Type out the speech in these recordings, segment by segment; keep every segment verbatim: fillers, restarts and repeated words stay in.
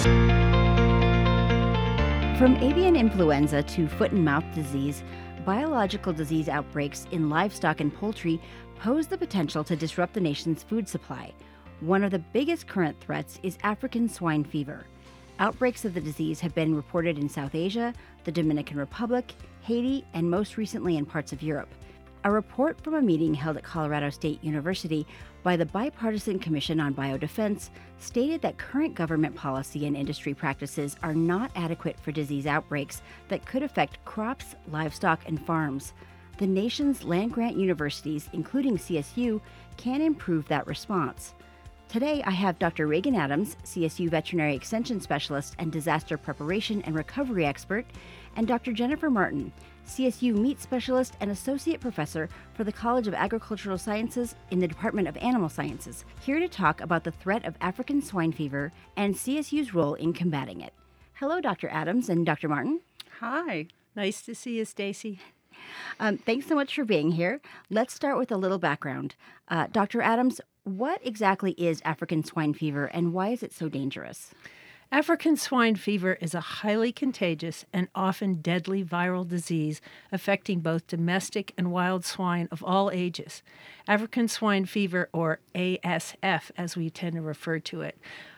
From avian influenza to foot and mouth disease, biological disease outbreaks in livestock and poultry pose the potential to disrupt the nation's food supply. One of the biggest current threats is African swine fever. Outbreaks of the disease have been reported in South Asia, the Dominican Republic, Haiti, and most recently in parts of Europe. A report from a meeting held at Colorado State University by the Bipartisan Commission on Biodefense stated that current government policy and industry practices are not adequate for disease outbreaks that could affect crops, livestock, and farms. The nation's land-grant universities, including C S U, can improve that response. Today, I have Doctor Reagan Adams, C S U Veterinary Extension Specialist and Disaster Preparation and Recovery Expert, and Doctor Jennifer Martin, C S U Meat Specialist and Associate Professor for the College of Agricultural Sciences in the Department of Animal Sciences, here to talk about the threat of African swine fever and C S U's role in combating it. Hello, Doctor Adams and Doctor Martin. Hi. Nice to see you, Stacy. Um, thanks so much for being here. Let's start with a little background. Uh, Doctor Adams, what exactly is African swine fever and why is it so dangerous? African swine fever is a highly contagious and often deadly viral disease affecting both domestic and wild swine of all ages. African swine fever, or A S F as we tend to refer to it,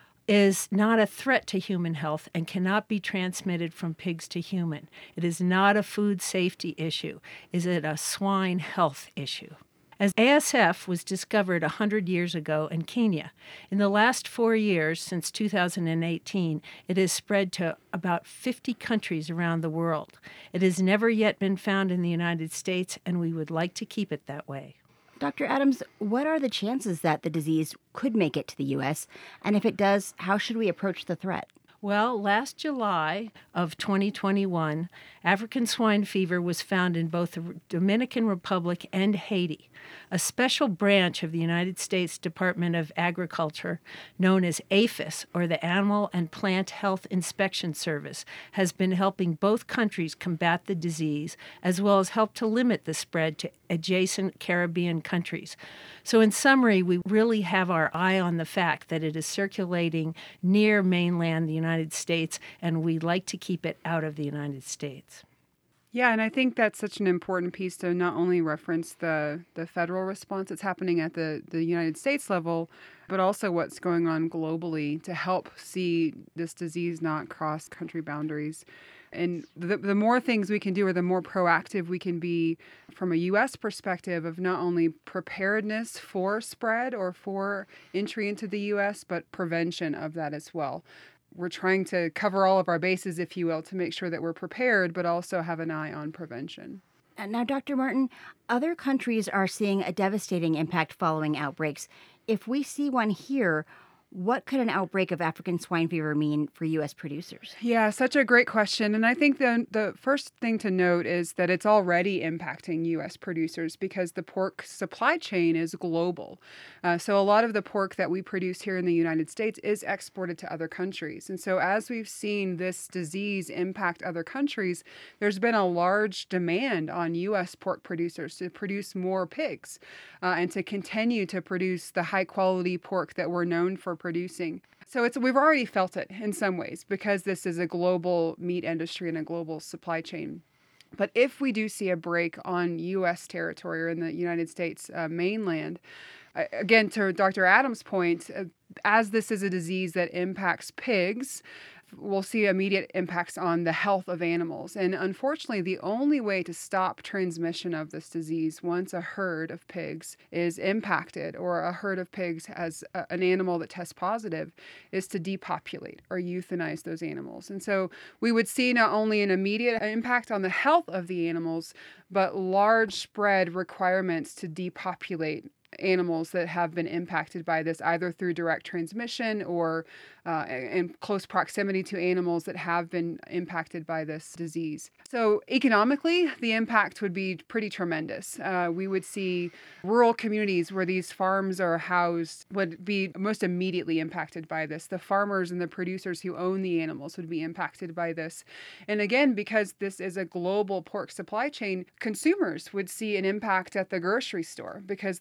is not a threat to human health and cannot be transmitted from pigs to human. It is not a food safety issue. Is it a swine health issue? As A S F was discovered one hundred years ago in Kenya. In the last four years, since two thousand eighteen, it has spread to about fifty countries around the world. It has never yet been found in the United States, and we would like to keep it that way. Doctor Adams, what are the chances that the disease could make it to the U S? And if it does, how should we approach the threat? Well, last July of twenty twenty-one, African swine fever was found in both the Dominican Republic and Haiti. A special branch of the United States Department of Agriculture, known as APHIS, or the Animal and Plant Health Inspection Service, has been helping both countries combat the disease, as well as help to limit the spread to adjacent Caribbean countries. So in summary, we really have our eye on the fact that it is circulating near mainland the United States, and we'd like to keep it out of the United States. Yeah, and I think that's such an important piece to not only reference the, the federal response that's happening at the, the United States level, but also what's going on globally to help see this disease not cross country boundaries. And the, the more things we can do, or the more proactive we can be from a U S perspective of not only preparedness for spread or for entry into the U S, but prevention of that as well. We're trying to cover all of our bases, if you will, to make sure that we're prepared, but also have an eye on prevention. And now, Doctor Martin, other countries are seeing a devastating impact following outbreaks. If we see one here, what could an outbreak of African swine fever mean for U S producers? Yeah, such a great question. And I think the, the first thing to note is that it's already impacting U S producers because the pork supply chain is global. Uh, so a lot of the pork that we produce here in the United States is exported to other countries. And so as we've seen this disease impact other countries, there's been a large demand on U S pork producers to produce more pigs uh, and to continue to produce the high quality pork that we're known for producing. So it's we've already felt it in some ways because this is a global meat industry and a global supply chain. But if we do see a break on U S territory or in the United States uh, mainland, uh, again, to Doctor Adams' point, uh, as this is a disease that impacts pigs, we'll see immediate impacts on the health of animals. And unfortunately, the only way to stop transmission of this disease once a herd of pigs is impacted or a herd of pigs has a, an animal that tests positive is to depopulate or euthanize those animals. And so we would see not only an immediate impact on the health of the animals, but large spread requirements to depopulate animals that have been impacted by this, either through direct transmission or uh, in close proximity to animals that have been impacted by this disease. So economically, the impact would be pretty tremendous. Uh, we would see rural communities where these farms are housed would be most immediately impacted by this. The farmers and the producers who own the animals would be impacted by this. And again, because this is a global pork supply chain, consumers would see an impact at the grocery store because the price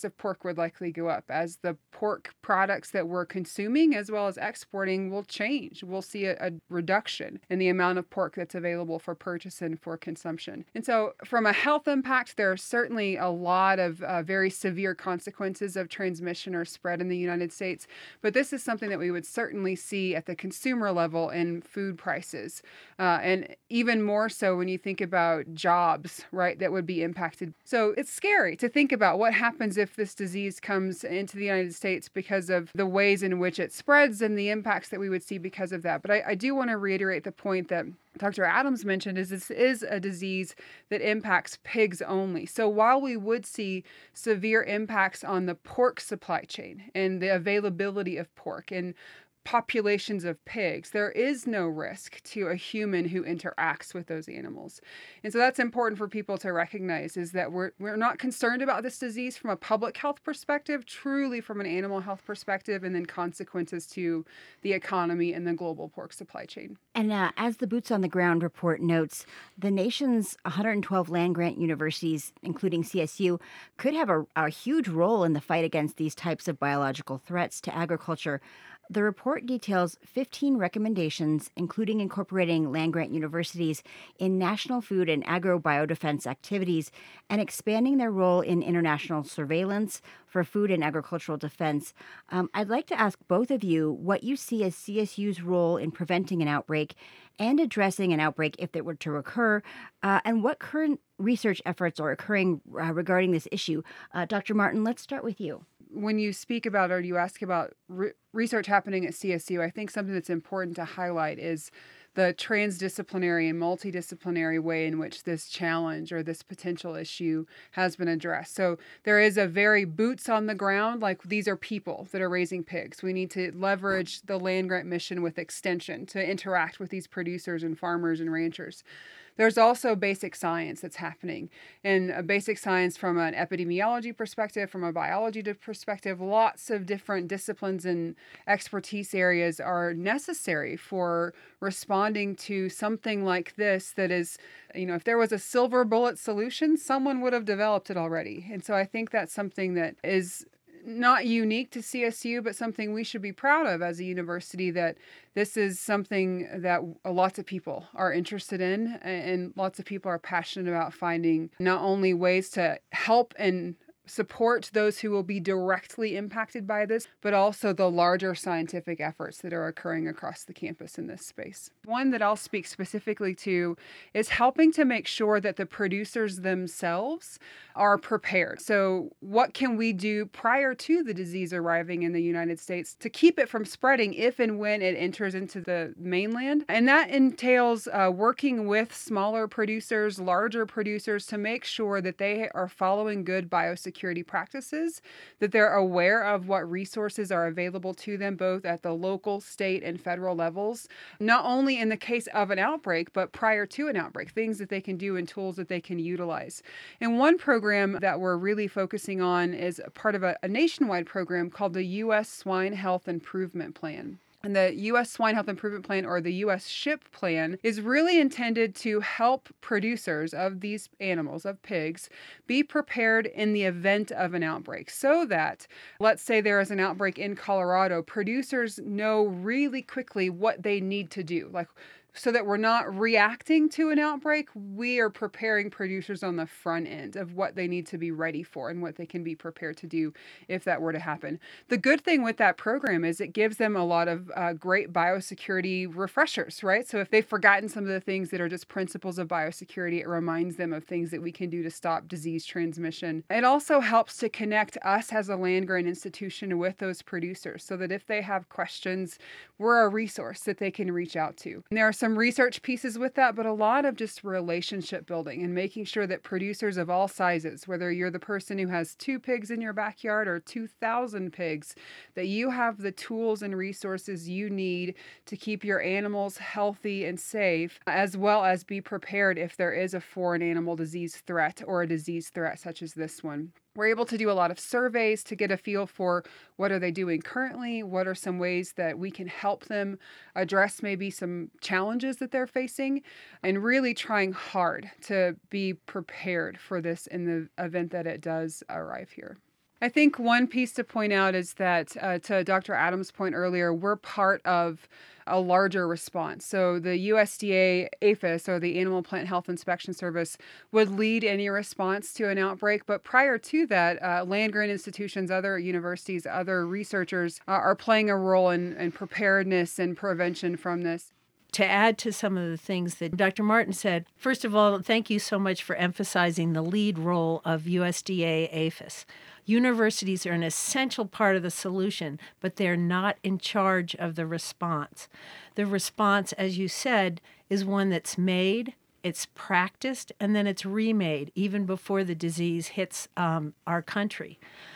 cost of pork would likely go up as the pork products that we're consuming as well as exporting will change. We'll see a, a reduction in the amount of pork that's available for purchase and for consumption. And so from a health impact, there are certainly a lot of uh, very severe consequences of transmission or spread in the United States. But this is something that we would certainly see at the consumer level in food prices. Uh, and even more so when you think about jobs, right, that would be impacted. So it's scary to think about what happens if this disease comes into the United States because of the ways in which it spreads and the impacts that we would see because of that. But I, I do want to reiterate the point that Doctor Adams mentioned is this is a disease that impacts pigs only. So while we would see severe impacts on the pork supply chain and the availability of pork and populations of pigs, there is no risk to a human who interacts with those animals. And so that's important for people to recognize, is that we're we're not concerned about this disease from a public health perspective, truly from an animal health perspective, and then consequences to the economy and the global pork supply chain. And uh, as the Boots on the Ground report notes, the nation's one hundred twelve land-grant universities, including C S U, could have a, a huge role in the fight against these types of biological threats to agriculture. The report details fifteen recommendations, including incorporating land-grant universities in national food and agro-biodefense activities and expanding their role in international surveillance for food and agricultural defense. Um, I'd like to ask both of you what you see as C S U's role in preventing an outbreak and addressing an outbreak if it were to occur, uh, and what current research efforts are occurring uh, regarding this issue. Uh, Doctor Martin, let's start with you. When you speak about or you ask about re- research happening at C S U, I think something that's important to highlight is the transdisciplinary and multidisciplinary way in which this challenge or this potential issue has been addressed. So there is a very boots on the ground, like these are people that are raising pigs. We need to leverage the land grant mission with extension to interact with these producers and farmers and ranchers. There's also basic science that's happening, and a basic science from an epidemiology perspective, from a biology perspective. Lots of different disciplines and expertise areas are necessary for responding to something like this that is, you know, if there was a silver bullet solution, someone would have developed it already. And so I think that's something that is not unique to C S U, but something we should be proud of as a university, that this is something that lots of people are interested in, and lots of people are passionate about finding not only ways to help and support those who will be directly impacted by this, but also the larger scientific efforts that are occurring across the campus in this space. One that I'll speak specifically to is helping to make sure that the producers themselves are prepared. So what can we do prior to the disease arriving in the United States to keep it from spreading if and when it enters into the mainland? And that entails uh, working with smaller producers, larger producers, to make sure that they are following good biosecurity practices, that they're aware of what resources are available to them, both at the local, state, and federal levels, not only in the case of an outbreak, but prior to an outbreak, things that they can do and tools that they can utilize. And one program that we're really focusing on is part of a, a nationwide program called the U S Swine Health Improvement Plan. And the U S Swine Health Improvement Plan, or the U S SHIP plan, is really intended to help producers of these animals, of pigs, be prepared in the event of an outbreak, so that, let's say there is an outbreak in Colorado, producers know really quickly what they need to do. Like, so that we're not reacting to an outbreak, we are preparing producers on the front end of what they need to be ready for and what they can be prepared to do if that were to happen. The good thing with that program is it gives them a lot of uh, great biosecurity refreshers, right? So if they've forgotten some of the things that are just principles of biosecurity, it reminds them of things that we can do to stop disease transmission. It also helps to connect us as a land-grant institution with those producers, so that if they have questions, we're a resource that they can reach out to. And there are some research pieces with that, but a lot of just relationship building and making sure that producers of all sizes, whether you're the person who has two pigs in your backyard or two thousand pigs, that you have the tools and resources you need to keep your animals healthy and safe, as well as be prepared if there is a foreign animal disease threat or a disease threat such as this one. We're able to do a lot of surveys to get a feel for what are they doing currently, what are some ways that we can help them address maybe some challenges that they're facing, and really trying hard to be prepared for this in the event that it does arrive here. I think one piece to point out is that, uh, to Doctor Adams' point earlier, we're part of a larger response. So the U S D A APHIS, or the Animal Plant Health Inspection Service, would lead any response to an outbreak. But prior to that, uh, land-grant institutions, other universities, other researchers uh, are playing a role in, in preparedness and prevention from this. To add to some of the things that Doctor Martin said, first of all, thank you so much for emphasizing the lead role of U S D A APHIS. Universities are an essential part of the solution, but they're not in charge of the response. The response, as you said, is one that's made, it's practiced, and then it's remade even before the disease hits um, our country.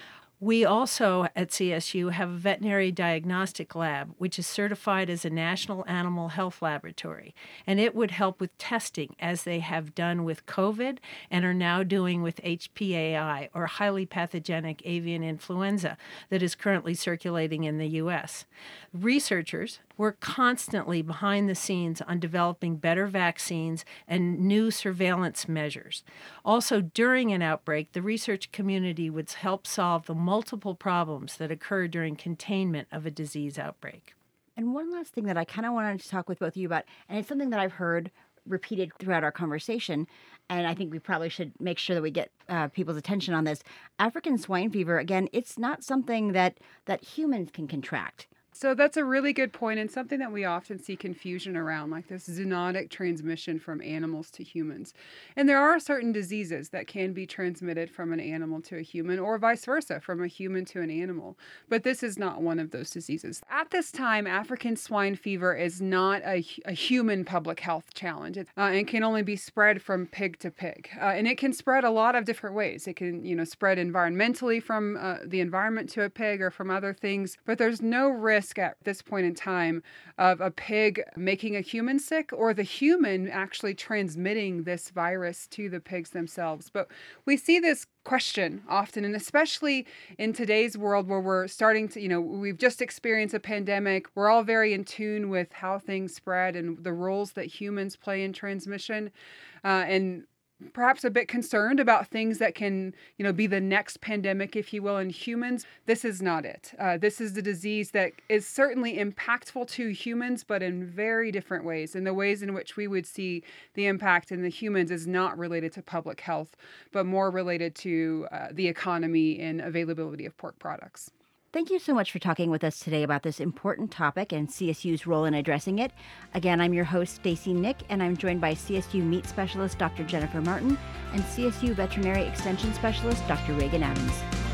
We also at C S U have a veterinary diagnostic lab, which is certified as a national animal health laboratory, and it would help with testing as they have done with COVID and are now doing with H P A I, or highly pathogenic avian influenza, that is currently circulating in the U S. Researchers work constantly behind the scenes on developing better vaccines and new surveillance measures. Also, during an outbreak, the research community would help solve the multiple problems that occur during containment of a disease outbreak. And one last thing that I kind of wanted to talk with both of you about, and it's something that I've heard repeated throughout our conversation, and I think we probably should make sure that we get uh, people's attention on this. African swine fever, again, it's not something that, that humans can contract. So that's a really good point, and something that we often see confusion around, like this zoonotic transmission from animals to humans. And there are certain diseases that can be transmitted from an animal to a human, or vice versa, from a human to an animal. But this is not one of those diseases. At this time, African swine fever is not a, a human public health challenge, uh, and can only be spread from pig to pig. Uh, and it can spread a lot of different ways. It can, you know, spread environmentally from uh, the environment to a pig, or from other things. But there's no risk at this point in time of a pig making a human sick, or the human actually transmitting this virus to the pigs themselves. But we see this question often, and especially in today's world where we're starting to, you know, we've just experienced a pandemic. We're all very in tune with how things spread and the roles that humans play in transmission. Uh, and perhaps a bit concerned about things that can, you know, be the next pandemic, if you will, in humans. This is not it. Uh, this is the disease that is certainly impactful to humans, but in very different ways. And the ways in which we would see the impact in the humans is not related to public health, but more related to uh, the economy and availability of pork products. Thank you so much for talking with us today about this important topic and C S U's role in addressing it. Again, I'm your host, Stacy Nick, and I'm joined by C S U meat specialist Doctor Jennifer Martin and C S U veterinary extension specialist Doctor Reagan Adams.